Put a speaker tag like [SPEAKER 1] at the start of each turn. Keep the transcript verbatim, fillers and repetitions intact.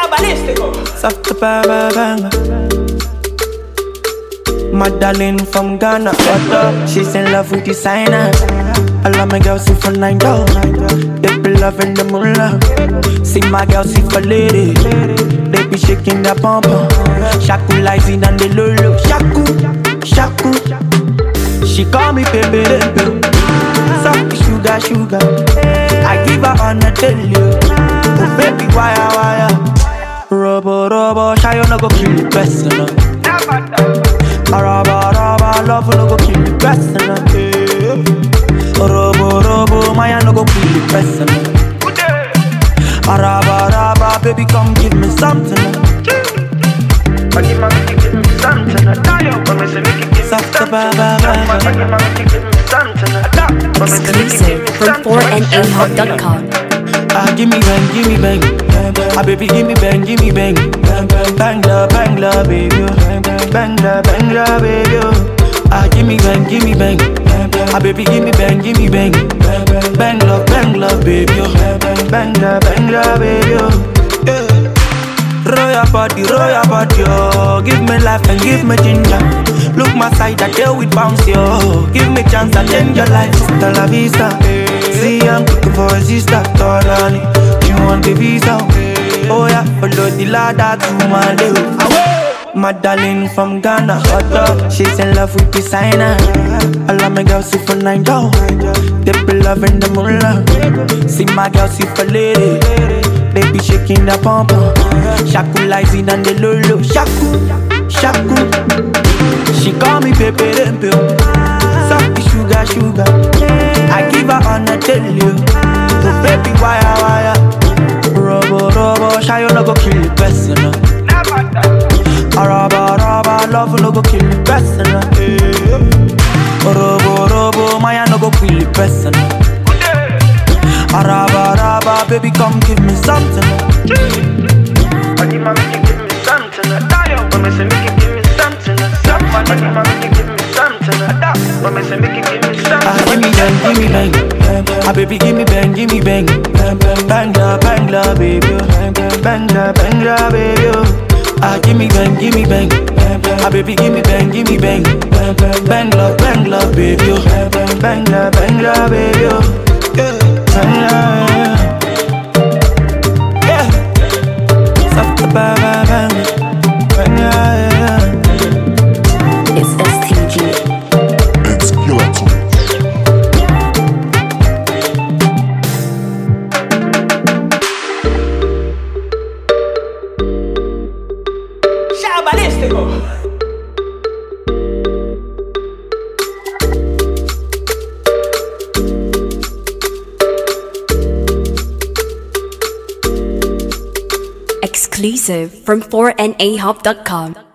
[SPEAKER 1] Soft baba banga. Madeleine from Ghana, but she's in love with designer. I love my girls see for nine dollars. They be loving the moolah. See my girls see for lady. They be shaking their pom pom. Shaku lighting and the lulu. Shaku, shaku. She call me baby, baby. Soft sugar, sugar. I give her on a daily. Oh baby, wire, wire. Robo, robo, shy you no go kill the person. Raba, raba, love no go kill the person. Robo, robo, my no go kill the person. Raba, raba, baby come give me something. Give me something. Soft baba baba.
[SPEAKER 2] Exclusive from four N A hub dot com.
[SPEAKER 1] Ah, give me bang, give me bang. Ah, baby, give me bang, give me bang. Bang la, bang la, baby. Bang la, bang la, baby. Ah, give me bang, give me bang. Ah, baby, give me bang, give me bang. Bang la, bang la, baby. Bang la, bang la, baby. Roll your body, roll your body, oh. Give me life and give me ginger. Look my side, I deal with bounce, yo. Give me chance, I change your life. Hasta la vista. See, I'm looking for a sister, tall on it. You want the visa? Oh yeah, follow the ladder to my left. Madeleine from Ghana, but she's in love with designer. I love my girls see for nine dollars. They be loving the moolah. See my girls see for lady. They be shaking their pom pom. Shaku lighting and the lulu. Shaku, shaku. She call me baby, baby. Soft sugar, sugar. I give her on a daily. Oh baby, wire, wire. Robo, robo, shy you no go kill the person. Raba, raba, love no go kill the person. Robo, robo, my no go kill the person. Raba, raba, baby come give me something. Give me something. Mama say make you give me something. Mama make you give me something. Mama say make you give me something. Ah, give me bang, give me bang. Ah, baby, give me bang, give me bang. Bang la, bang la, baby. Bang la, bang la, baby. Ah, give me bang, give me bang. Ah, baby, give me bang, give me bang. Bang la, bang la, baby. Bang la, bang la, baby. Bang la, yeah. Soft baba bang, bang la.
[SPEAKER 2] It's S T G.
[SPEAKER 3] It's Killer Tone.
[SPEAKER 2] Exclusive from four N A hub dot com.